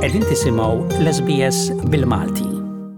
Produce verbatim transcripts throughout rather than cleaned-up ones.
Qegħdin tisimgħu l-S B S bil-Malti.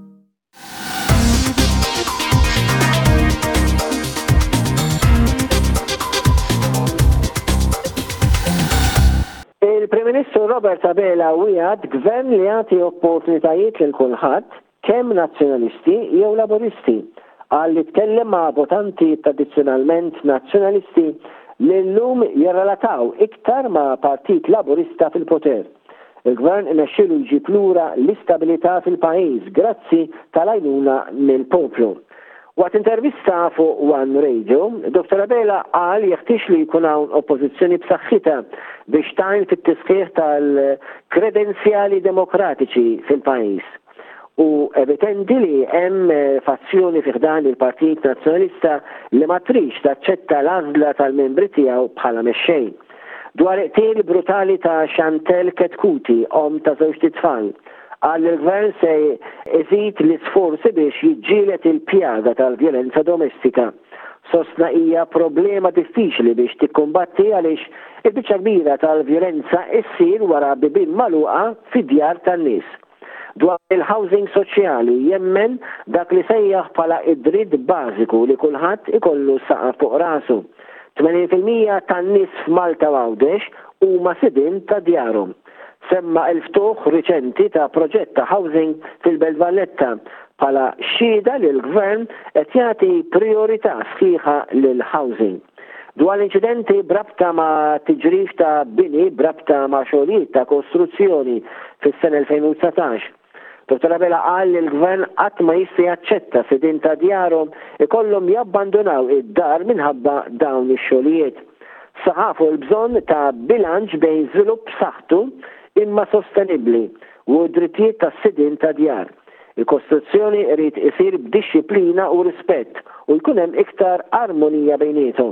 Il-Prim Ministru Robert Abela wieħed gvern li jagħti opportunitajiet lil kulħadd kemm nazzjonalisti jew laboristi għal li tkellem ma' votanti tradizzjonalment nazzjonalisti li llum jirrelataw iktar ma' Partit Laburista fil-poter. Il-gvern inexxielu jġib lura l-istabilità fil-pajjiż grazzi tal-għajnuna mill-poplu. Waqt intervista fuq One Radio, Doktor Abela qal jeħtieġ li jkun hawn oppożizzjoni b'saħħitha biex tgħin fit-tisħiħ tal-kredenzjali demokratiċi fil-pajjiż. U evidendi li hemm fazzjoni fih dan il-Partit Nazzjonalista li ma trix taċċetta l-għażla tal-membri tiegħu bħala mexxejn. Dwar il-qtil brutali ta' Chantel Ketkuti, om ta' żewġ tfal, għal il-gvern se iżid l-isforzi biex jiġġielet il-pjaga tal-vjolenza domestika. Sostna hija problema diffiċli biex tikkumbatti għaliex il-biċċa kbira tal-vjolenza issir wara bibien magħluqa fid-djar tan-nies. Dwar il-housing soċjali jemmen dak li sejjaħ bħala id-dritt bażiku li kulħadd ikollu saqaf fuq rasu. tmenin fil-mija tan-nies f'Malta Għawdex huma sidin ta' djarhom. Semma l-ftuħ riċenti ta' proġett ta' housing fil-Belt Valletta bħala xhieda li l-gvern qed jagħti priorità sħiħa lil housing. Dwar l-inċidenti brabta ma' tiġrif ta' bini brabta ma' xogħlijiet ta' kostruzzjoni fis-sena elfejn u tsatax. Doktor Abela qal li l-gvern qatt ma jista' jaċċetta sidin ta' djarhom ikollhom jabbandonaw id-dar minħabba dawn ix-xogħlijiet. Saħafu l-bżonn ta' bilanċ bejn żvilupp b'saħħtu imma sostenibbli u drittijiet tas-sidin ta' djar. Il-kostruzzjoni rrid isir b'dixxiplina u rispett u jkun hemm iktar armonija bejniethom.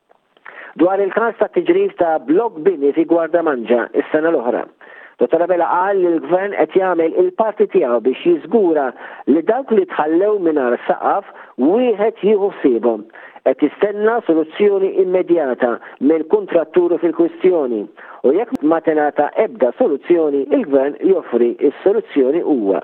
Dwar il-każ ta' tiġrif ta' blok bini fi Gwardamanġa is-sena l-oħra. Doktor Abela qal li l-gvern qed jagħmel il-parti tiegħu biex jiżgura li dawk li tħallew mingħajr saqaf wieħed jieħu ħsiebhom. Qed jistenna soluzzjoni immedjata mill-kuntratturi fil-kwistjoni u jekk ma tingħata ebda soluzzjoni il-gvern joffri s-soluzzjoni huwa.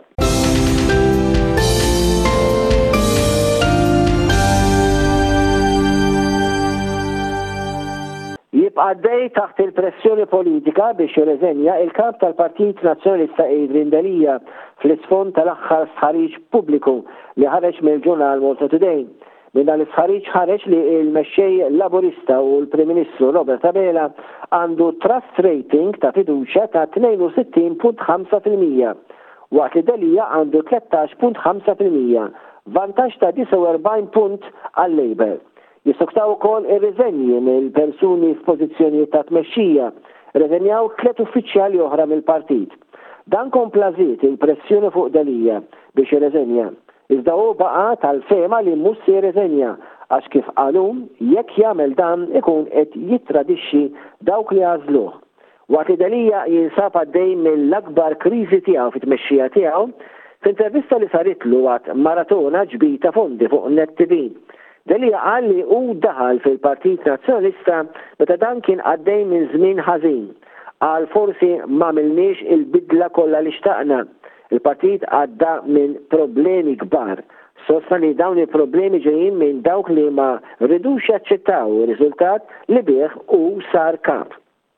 Jibqa' dej taħt il-pressjoni politika biex jirreżenja il-kap tal-Partit Nazzjonalista Adrian Delija fl-isfond tal-aħħar sħariġ pubbliku li ħareġ mill-ġurnal Malta Today. Minn dan l-isħariġ ħareġ li l-mexxej Laburista u l-Prim Ministru Robert Abela għandu trust rating ta' fiduċja ta' tnejn u sittin punt ħamsa fil-mija, waqt li Delija għandu tlettax punt ħamsa fil-mija, vantaġġ ta' disa' u erbgħin punt għal-Labor. Jistuktaw ukoll ir-riżenji mill-persuni f'pożizzjonijiet ta' tmexxija, riżenjaw tliet uffiċjali oħra mill-partit. Dan kompla żied il-pressjoni fuq Delija biex irriżenja. Iżda hu baqa' tal-fema li mhux se jirriżenja għax kif qalu jekk jagħmel dan ikun qed jittradixxi dawk li għażluh. Waqt li Delija jinsab għaddej mill-akbar kriżi tiegħu fit-tmexxija tiegħu, f'intervista li saritlu waqt maratona ġbita fondi fuq Net T V. Delija qal li hu daħal fil-Partit Nazzjonalista meta dan kien għaddej minn żmien ħażin. Qal forsi ma milniex il-bidla kollha li xtaqna. Il-partit għadda minn problemi kbar. Sostna li dawn il-problemi ġejjin minn dawk li ma rridux jaċċettaw ir-riżultat li bih u sar kap.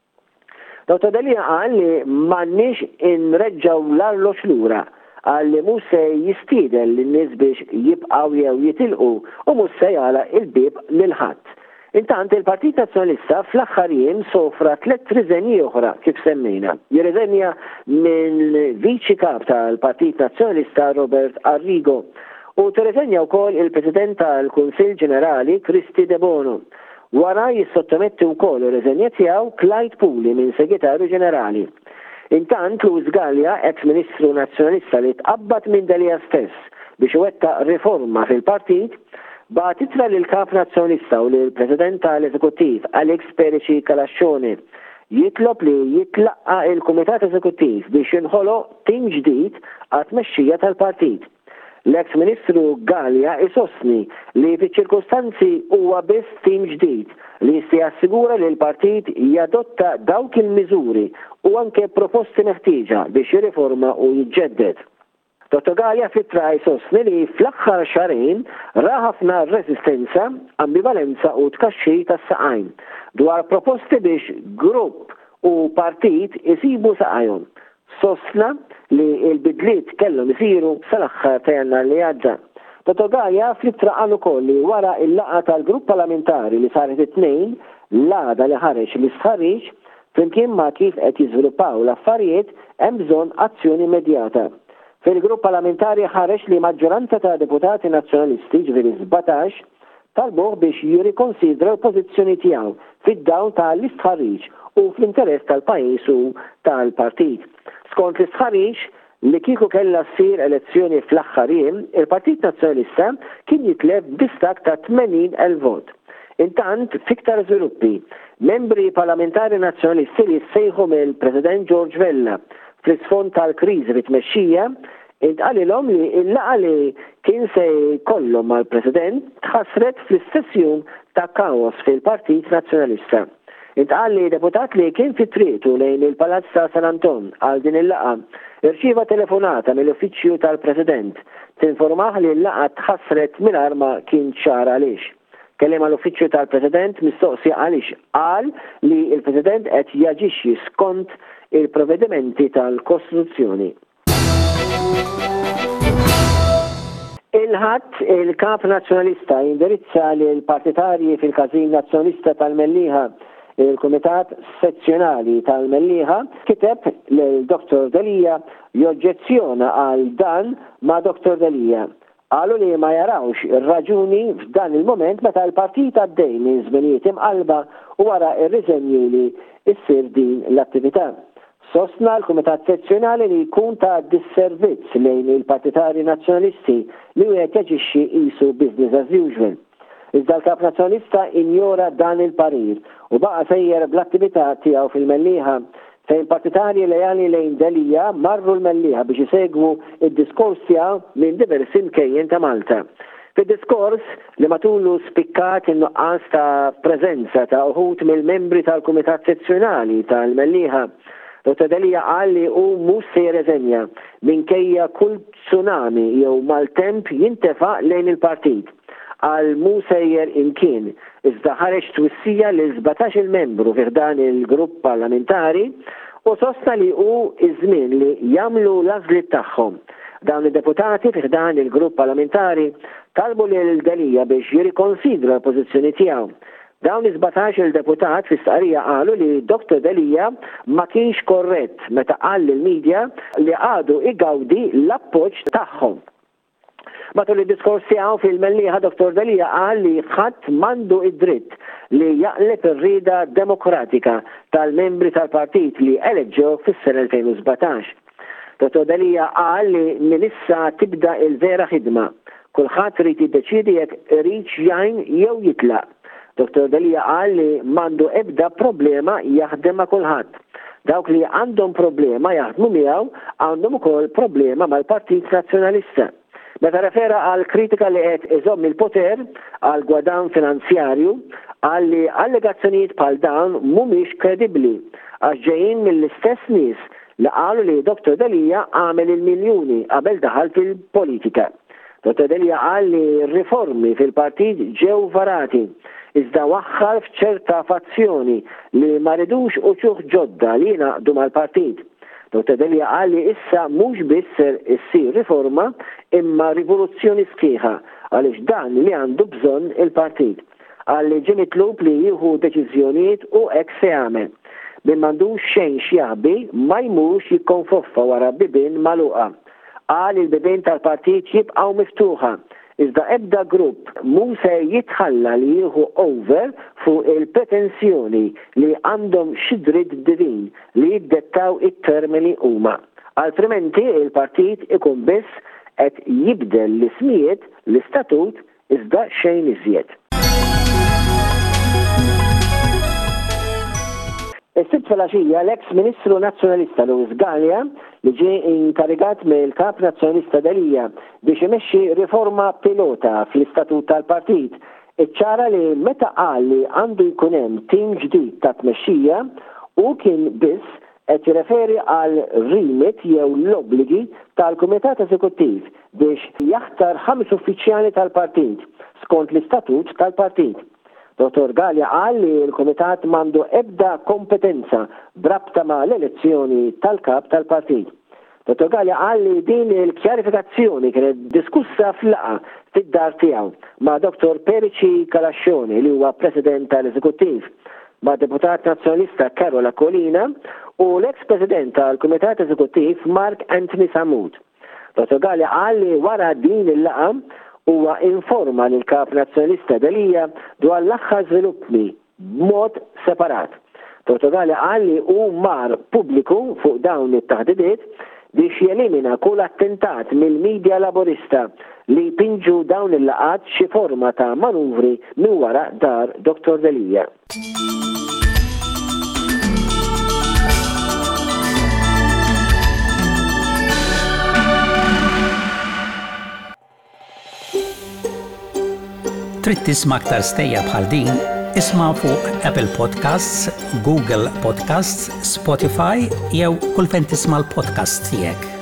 Doktor Delija qal li m'għandniex inreġġaw l-arloġġ lura għal li mhux se jistiedel lin-nies biex jibqgħu jew jitilqu u mhux se jagħlaq il-bieb lil ħadd. Intant il-Partit Nazzjonalista fl-aħħar jiem sofra tliet riżenji oħra kif semmejna. Jirriżenja minn viċi kap tal-Partit Nazzjonalista Robert Arrigo u tirriżenja wkoll il-President tal-Kunsill Ġenerali Kristi De Bono. Wara jissottometti wkoll ir-riżenja tiegħu Clyde Pooley minn Segretarju Ġenerali. Intant Louis Gallia, ex-Ministru Nazzjonalista li tqabbad minn Delija stess biex iwettaq riforma fil-partit, bagħat ittra lil kap Nazzjonalista u lil President tal-Eżekuttiv Alex Perici Kalascioni jitlob li jitlaqqa il-Kumitat Eżekuttiv biex jinħoloq tim ġdid għat-tmexxija tal-partit. L-eks Ministru Gallia isostni li fiċ-ċirkostanzi huwa biss tim ġdid li jista' jassigura li l-partit jadotta dawk il-miżuri u anke proposti meħtieġa biex jirriforma u jiġġedded. Dottor Gallia fittra jsostni li fl-aħħar xarejn ra ħafna resistenza, ambivalenza u tkaxxi tas-saqajn dwar proposti biex grupp u partit isibu saqajhom. Sostna li l-bidliet kellhom isiru sal-aħħar ta' Jannar li għadda. Dottor Gallia fl-ittra qal ukoll li wara l-laqgħa tal-grupp parlamentari li saret it-tnejn l-għada li ħareġ l-istħarriġ flimkien ma' kif qed jiżviluppaw l-affarijiet hemm bżonn azzjoni immedjata. Fil-grupp parlamentari ħareġ li maġġoranza ta' deputati nazzjonalisti ġifieri sbatax talbuh biex jirrikonsidra l-pożizzjoni tiegħu fid-dawn tal-istħarriġ u fl-interess tal-pajjiż u tal-partit. Skont l-istħarriġ li kieku kellha ssir elezzjoni fl-aħħar jiem, il-Partit Nazzjonalista kien jitleb distak ta' tmenin elf vot. Intant, fiktar żviluppi, membri parlamentari nazzjonalisti li ssejħu mill-President George Vella fl-isfond tal-kriżi fit-tmexxija intqalilhom li l-laqgħa li kien se jkollhom mal-President tħassret fl-istess jum ta' kaos fil-Partit Nazzjonalista. Intqal li deputat li kien fi triqtu lejn il-Palazz ta' San Anton għal din il-laqa irċieva telefonata mill-uffiċċju tal-President tinformah li l-laqa tħassret mingħajr ma kien ċar għaliex. Kellem għall-uffiċċju tal-President mistoqsi għaliex qal li l-President qed jaġixxi skont il-provvedimenti tal-Kostituzzjoni. Il-ħadd il-Kap Nazzjonalista jindirizza lil partitarji fil-każin Nazzjonalista tal-Mellieħa il-Kumitat Sezzjonali tal-Mellieħa kiteb l-Doktor D'Elia joġġezzjona għal dan ma' Doktor D'Elia. Qalu li ma jarawx ir-raġuni f'dan il-moment meta l-partit għaddej minn żminijiet imqalba u wara r-riżenju li issir din l-attività. Sostna l-Kumitat Sezzjonali li jkun ta' disservizz lejn il-partitari nazzjonalisti li wieħed jaġixxi qisu business as usual. Iżda l-Kap Nazzjonalista injora dan il-parir u baqa sejjer bl-attività tiegħu fil-Mellieħa fejn partitarji lejali lejn D'Elia marru l-Mellieħa biex isegwu id-diskors tiegħu minn diversi mkejjen ta' Malta. Fid-diskors li matulu spikkat in-nuqqas ta' preżenza ta' uħud mill-membri tal-Kumitat Sezzjonali tal-Mellieħa, Doktor D'Elia qal li hu mhux se jirreżenja minkejja kull tsunami jew maltemp jintefa' lejn il-partit għal mu sejjer imkien. Iżda ħareġ twissija li żbatax il-membru fih dan il-grupp parlamentari u sostna li hu iż-żmien li jagħmlu l-għażliet tagħhom. Dawn id-deputati fih dan il-grupp parlamentari talbu lil D'Elia biex jirrikonsidra l-pożizzjoni tiegħu. Dawn iż-żbatax il-deputat fis-stqarrija qalu li Doktor D'Elia ma kienx korrett meta qal lill-medja li għadu igawdi l-appoġġ tagħhom. Matul id-diskors tiegħu fil-Mellieħa Doktor D'Elia qal li ħadd m'għandu id-dritt li jaqleb ir-rieda demokratika tal-membri tal-partit li eleġġew fis-sena elfejn u sbatax. Doktor D'Elia qal li minn issa tibda l-vera ħidma. Kulħadd irid jiddeċiedi jekk irid jgħin jew jitlaq. Doktor D'Elia qal li m'għandu ebda problema jaħdem ma' kulħadd. Dawk li għandhom problema jaħdmu miegħu għandhom ukoll problema mal-Partit Nazzjonalista. Meta refera għal kritika li qed iżomm il-poter għal gwadan finanzjarju għal li allegazzjonijiet bħal dawn mhumiex kredibbli għax ġejjin mill-istess nies li qalu li Doktor D'Elia għamel il-miljuni qabel daħal fil-politika. Doktor D'Elia qal li riformi fil-partit ġew varati iżda waħħal f'ċerta fazzjoni li ma ridux uċuħ ġodda li jingħaqdu mal-partit. Doktor D'Elia qal li issa mhux biss issir riforma imma rivoluzzjoni sħiħa għaliex dan li għandu bżonn il-partit. Qal li ġie mitlub li jieħu deċiżjonijiet u hekk se jagħmel. Min m'għandux xejn x'jaħbi ma jmurx jikkonfoffa wara bibien magħluqa. Qal il-bibien tal-partit jibqgħu miftuħa. Iżda ebda grupp mhu se jitħalla li jieħu over fuq il-pretenzjoni li għandhom xi dritt divin li jiddettaw it-termini huma. Altrimenti il-partit ikun biss qed jibdel l-ismijiet l-istatut iżda xejn iżjed. Is-sibt filgħaxija l-eks Ministru Nazzjonalista Luis Galea li ġie inkarigat mill-Kap Nazzjonalista Delija biex imexxi riforma pilota fl-istatut tal-partit. Iċċara li meta qal li għandu jkun hemm tim ġdid ta' tmexxija u kien biss qed jirreferi għal remit jew l-obbligi tal-Kumitat Eżekuttiv biex jaħtar ħames uffiċjali tal-partit skont l-istatut tal-partit. Dottor Galea qal li l-Kumitat m'għandu ebda kompetenza brabta ma' l-elezzjoni tal-kap tal-partit. Dottor Galea qal li din il-kjarifikazzjoni kienet diskussa fl-laqa fid-dar tiegħu ma' Doktor Perici Kalascioni li huwa President tal-Eżekuttiv, ma' Deputat Nazzjonalista Carola Colina u l-ex-President tal-Kumitat Eżekuttiv Mark Anthony Samud. Dottor Galea qal li wara din il-laqa huwa informa lil kap Nazzjonalista Delija dwar l-aħħar żviluppi b'mod separat. Dottor Galea qal li hu mar pubbliku fuq dawn it-taħdidiet biex jelimina kull attentat mill-medja laburista li jpinġu dawn il-laqat xi forma ta' manuvri minn wara dar Doktor Delija. Trid tisma' aktar stejja bħal din, isma' fuq Apple Podcasts, Google Podcasts, Spotify jew kull fejn tisma' l-podcast tiegħek.